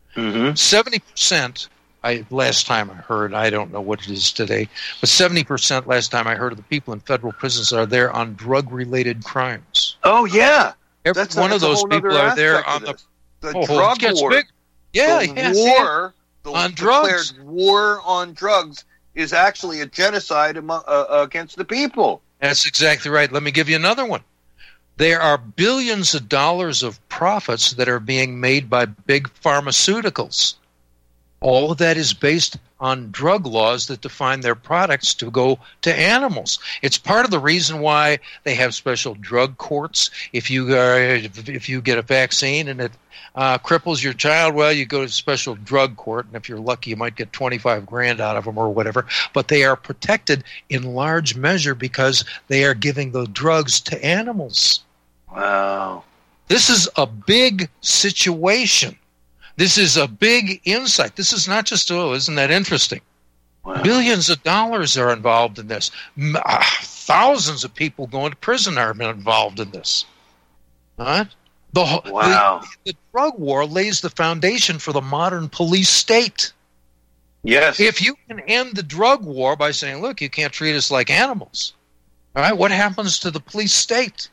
S2: 70%, last time I heard, I don't know what it is today, but 70% last time I heard of the people in federal prisons are there on drug-related crimes.
S1: Oh, yeah.
S2: Every one of those people are there on the
S1: drug war.
S2: Big. Yeah,
S1: war
S2: on drugs.
S1: Declared war on drugs is actually a genocide against the people.
S2: That's exactly right. Let me give you another one. There are billions of dollars of profits that are being made by big pharmaceuticals. All of that is based on drug laws that define their products to go to animals. It's part of the reason why they have special drug courts. If you get a vaccine and it cripples your child, well, you go to a special drug court, and if you're lucky, you might get $25,000 out of them or whatever. But they are protected in large measure because they are giving the drugs to animals.
S1: Wow.
S2: This is a big situation. This is a big insight. This is not just, isn't that interesting? Wow. Billions of dollars are involved in this. Thousands of people going to prison are involved in this. Right? The drug war lays the foundation for the modern police state.
S1: Yes.
S2: If you can end the drug war by saying, look, you can't treat us like animals, all right, what happens to the police state?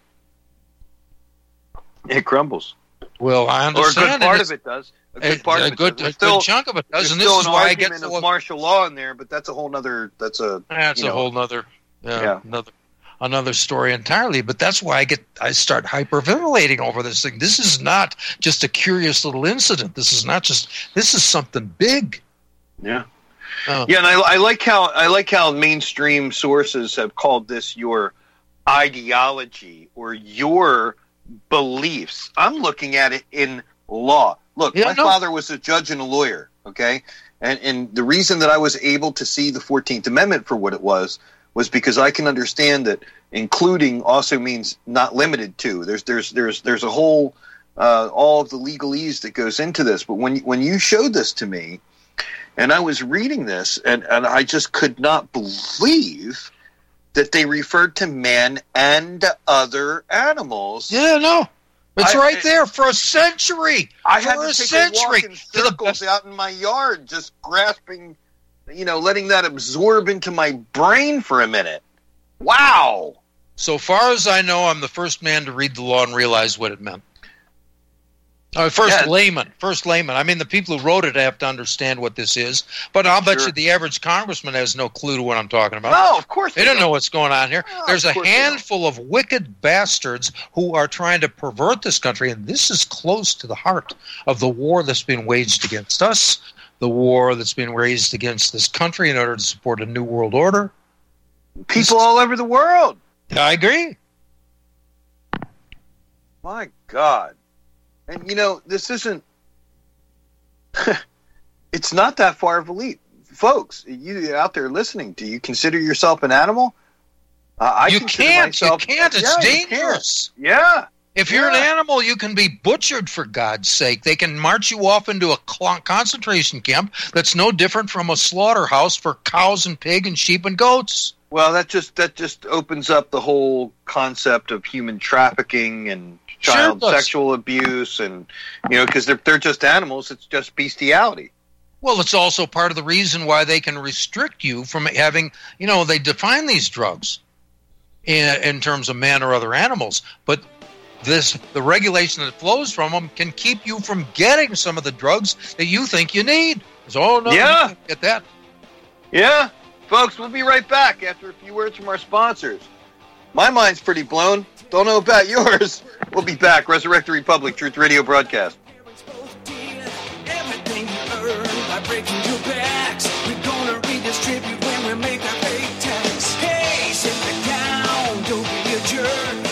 S1: It crumbles.
S2: Well, I understand.
S1: Or a good part of it does. A good
S2: chunk of it does. And this is why I get
S1: to martial law in there, but that's a whole nother.
S2: Another story entirely. But that's why I start hyperventilating over this thing. This is not just a curious little incident. This is something big.
S1: Yeah. Yeah, and I like how mainstream sources have called this your ideology or your beliefs. I'm looking at it in law. Look, my father was a judge and a lawyer, okay? And the reason that I was able to see the 14th Amendment for what it was because I can understand that including also means not limited to. There's a whole all of the legalese that goes into this. But when you showed this to me, and I was reading this, and I just could not believe that they referred to man and other animals.
S2: Yeah, no. It's right there for a century.
S1: I had to take a walk in circles out in my yard, just grasping, letting that absorb into my brain for a minute. Wow.
S2: So far as I know, I'm the first man to read the law and realize what it meant. First layman. I mean, the people who wrote it have to understand what this is. But I'll bet you the average congressman has no clue to what I'm talking about.
S1: No, of course
S2: they don't know what's going on here. There's a handful of wicked bastards who are trying to pervert this country, and this is close to the heart of the war that's been waged against us, the war that's been waged against this country in order to support a new world order.
S1: People all over the world.
S2: I agree.
S1: My God. And, this isn't... it's not that far of a leap. Folks, you out there listening, do you consider yourself an animal?
S2: You can't. It's dangerous.
S1: Yeah.
S2: If you're an animal, you can be butchered, for God's sake. They can march you off into a concentration camp that's no different from a slaughterhouse for cows and pig and sheep and goats.
S1: Well, that just opens up the whole concept of human trafficking and child sexual abuse, and because they're just animals. It's just bestiality.
S2: Well, it's also part of the reason why they can restrict you from having. They define these drugs in terms of man or other animals, but the regulation that flows from them can keep you from getting some of the drugs that you think you need. So, you can't get that.
S1: Yeah. Folks, we'll be right back after a few words from our sponsors. My mind's pretty blown. Don't know about yours. We'll be back. Resurrect the Republic, Truth Radio broadcast.
S6: Everything you earn by breaking your backs, we're gonna redistribute when we make our pay tax. Hey, sit down, don't be a jerk.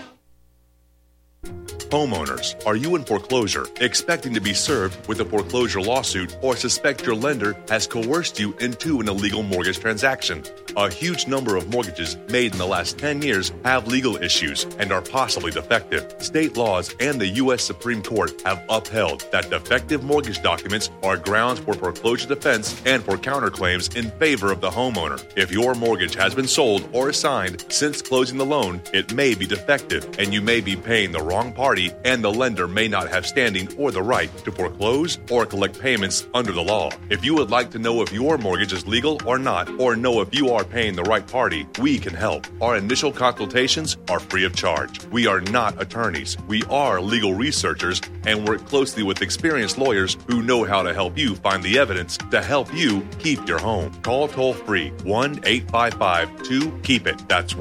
S11: Homeowners, are you in foreclosure, expecting to be served with a foreclosure lawsuit, or suspect your lender has coerced you into an illegal mortgage transaction? A huge number of mortgages made in the last 10 years have legal issues and are possibly defective. State laws and the U.S. Supreme Court have upheld that defective mortgage documents are grounds for foreclosure defense and for counterclaims in favor of the homeowner. If your mortgage has been sold or assigned since closing the loan, it may be defective, and you may be paying the wrong party, and the lender may not have standing or the right to foreclose or collect payments under the law. If you would like to know if your mortgage is legal or not, or know if you are paying the right party, we can help. Our initial consultations are free of charge. We are not attorneys. We are legal researchers and work closely with experienced lawyers who know how to help you find the evidence to help you keep your home. Call toll-free 1-855-2-KEEP-IT. That's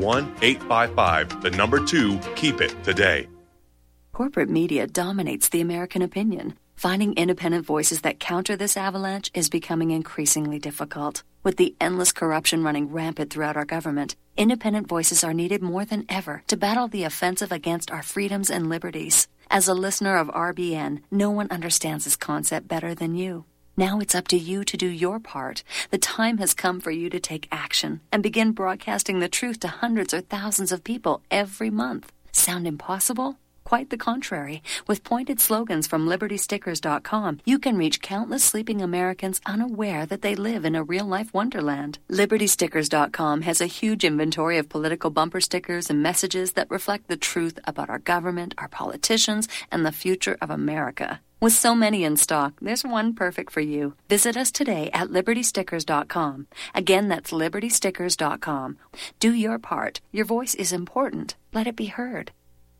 S11: 1-855-2-KEEP-IT today.
S4: Corporate media dominates the American opinion. Finding independent voices that counter this avalanche is becoming increasingly difficult. With the endless corruption running rampant throughout our government, independent voices are needed more than ever to battle the offensive against our freedoms and liberties. As a listener of RBN, no one understands this concept better than you. Now it's up to you to do your part. The time has come for you to take action and begin broadcasting the truth to hundreds or thousands of people every month. Sound impossible? Quite the contrary. With pointed slogans from LibertyStickers.com, you can reach countless sleeping Americans unaware that they live in a real-life wonderland. LibertyStickers.com has a huge inventory of political bumper stickers and messages that reflect the truth about our government, our politicians, and the future of America. With so many in stock, there's one perfect for you. Visit us today at LibertyStickers.com. Again, that's LibertyStickers.com. Do your part. Your voice is important. Let it be heard.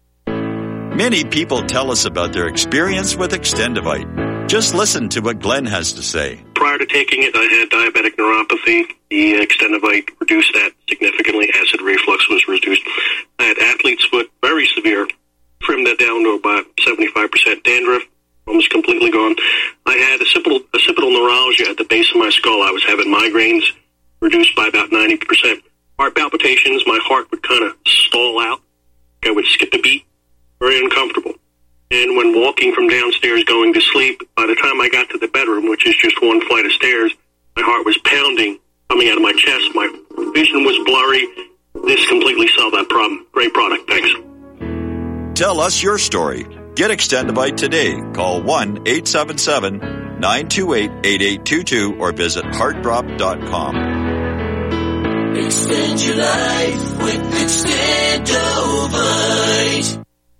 S8: Many people tell us about their experience with Extendivite. Just listen to what Glenn has to say.
S12: Prior to taking it, I had diabetic neuropathy. The Extendivite reduced that significantly. Acid reflux was reduced. I had athlete's foot, very severe. Trimmed that down to about 75%. Dandruff, almost completely gone. I had occipital neuralgia at the base of my skull. I was having migraines, reduced by about 90%. Heart palpitations, my heart would kind of stall out. I would skip a beat. Very uncomfortable. And when walking from downstairs going to sleep, by the time I got to the bedroom, which is just one flight of stairs, my heart was pounding, coming out of my chest. My vision was blurry. This completely solved that problem. Great product. Thanks.
S8: Tell us your story. Get Extendivite today. Call 1-877-928-8822 or visit heartdrop.com.
S6: Extend your life with Extendivite.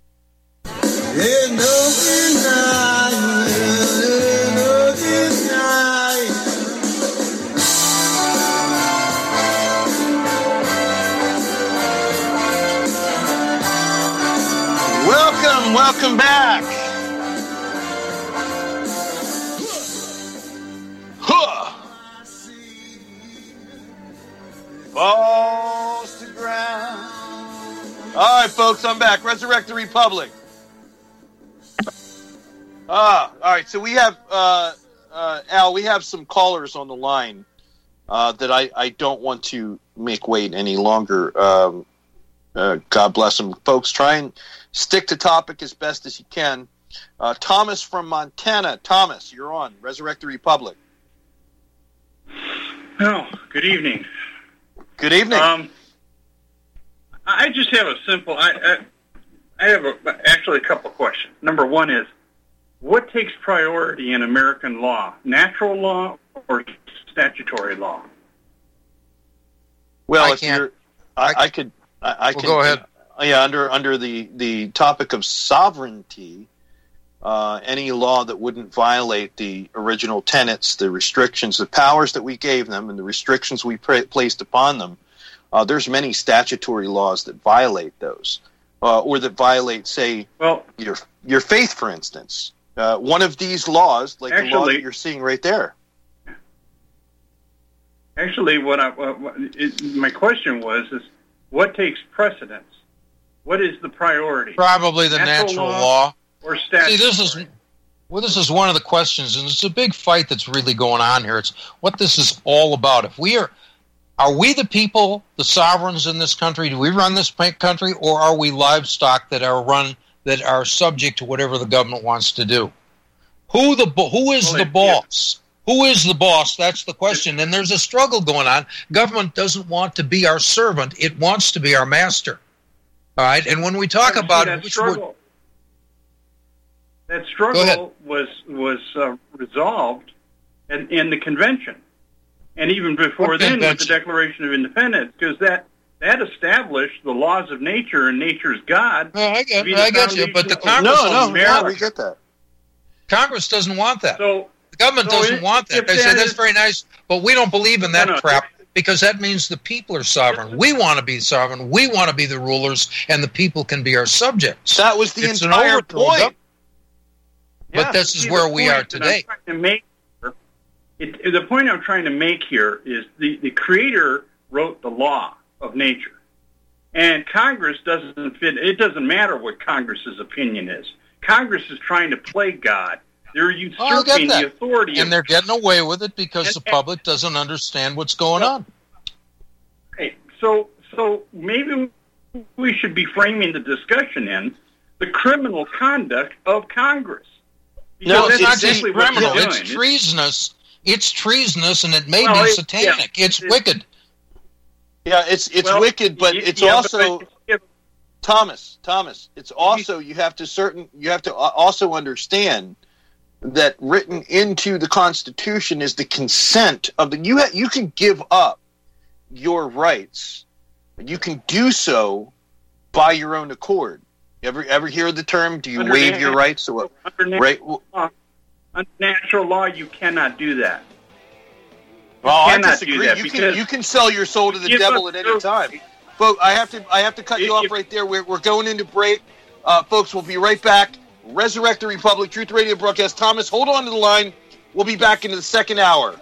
S1: Welcome back. Falls to ground. All right, folks, I'm back. Resurrect the Republic. All right, so we have, Al, we have some callers on the line that I don't want to make wait any longer. God bless them. Folks, try and stick to topic as best as you can. Thomas from Montana. Thomas, you're on. Resurrect the Republic.
S13: Oh, good evening.
S1: Good evening.
S13: I just have a simple... I have actually a couple of questions. Number one is, what takes priority in American law? Natural law or statutory law?
S1: Well, I could
S2: go ahead.
S1: Yeah, under the topic of sovereignty, any law that wouldn't violate the original tenets, the restrictions, the powers that we gave them, and the restrictions we placed upon them, there's many statutory laws that violate those, or that violate, say, your faith, for instance. One of these laws, like the law that you're seeing right there.
S13: Actually, my question was, what takes precedence? What is the priority?
S2: Probably the natural law.
S13: Or statute.
S2: See, this is one of the questions, and it's a big fight that's really going on here. It's what this is all about. If are we the people, the sovereigns in this country? Do we run this country, or are we livestock that are subject to whatever the government wants to do? Who is the boss? Who is the boss? That's the question. And there's a struggle going on. Government doesn't want to be our servant. It wants to be our master. All right? And when we talk about
S13: that struggle was resolved in the convention. And even before then with the Declaration of Independence, because that established the laws of nature and nature's God.
S2: I get you, but the Congress
S1: we get that.
S2: Congress doesn't want that.
S13: So
S2: the government doesn't want that. They say that's very nice, but we don't believe in that crap because that means the people are sovereign. We want to be sovereign. We want to be the rulers, and the people can be our subjects.
S1: That was the entire point.
S2: But this is where we are today.
S13: The point I'm trying to make here is the Creator wrote the law of nature. And Congress doesn't fit. It doesn't matter what Congress's opinion is. Congress is trying to play God. They're usurping the authority.
S2: And they're getting away with it because the public doesn't understand what's going on.
S13: Okay, so maybe we should be framing the discussion in the criminal conduct of Congress.
S2: No, it's not just criminal. It's treasonous. It's treasonous, and it may be satanic. It's wicked.
S1: Yeah, it's wicked, but it's also Thomas. It's also you have to also understand that written into the Constitution is the consent of the you can give up your rights. You can do so by your own accord. Ever hear the term? Do you waive your rights? Or
S13: under natural law, you cannot do that.
S1: Well, I disagree. You can sell your soul to the devil at any time. Folks, I have to cut you off right there. We're going into break. Folks, we'll be right back. Resurrect the Republic, Truth Radio broadcast. Thomas, hold on to the line. We'll be back into the second hour.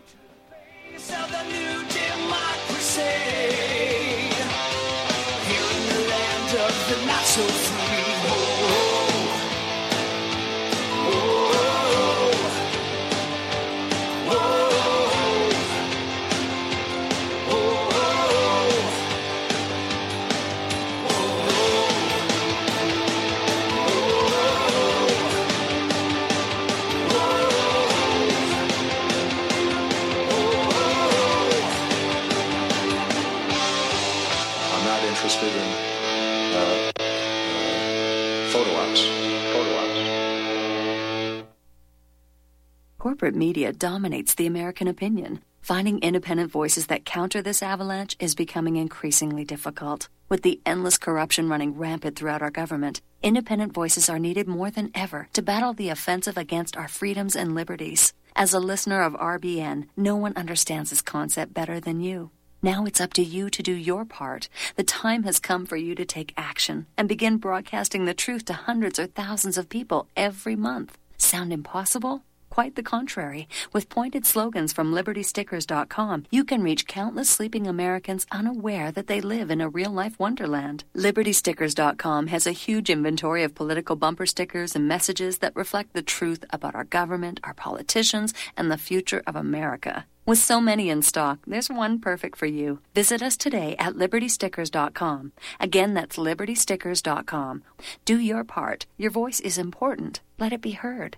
S4: Corporate media dominates the American opinion. Finding independent voices that counter this avalanche is becoming increasingly difficult. With the endless corruption running rampant throughout our government, independent voices are needed more than ever to battle the offensive against our freedoms and liberties. As a listener of RBN, no one understands this concept better than you. Now it's up to you to do your part. The time has come for you to take action and begin broadcasting the truth to hundreds or thousands of people every month. Sound impossible? Quite the contrary. With pointed slogans from LibertyStickers.com, you can reach countless sleeping Americans unaware that they live in a real-life wonderland. LibertyStickers.com has a huge inventory of political bumper stickers and messages that reflect the truth about our government, our politicians, and the future of America. With so many in stock, there's one perfect for you. Visit us today at LibertyStickers.com. Again, that's LibertyStickers.com. Do your part. Your voice is important. Let it be heard.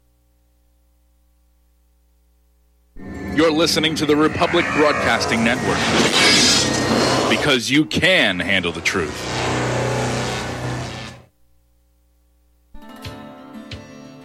S9: You're listening to the Republic Broadcasting Network. Because you can handle the truth.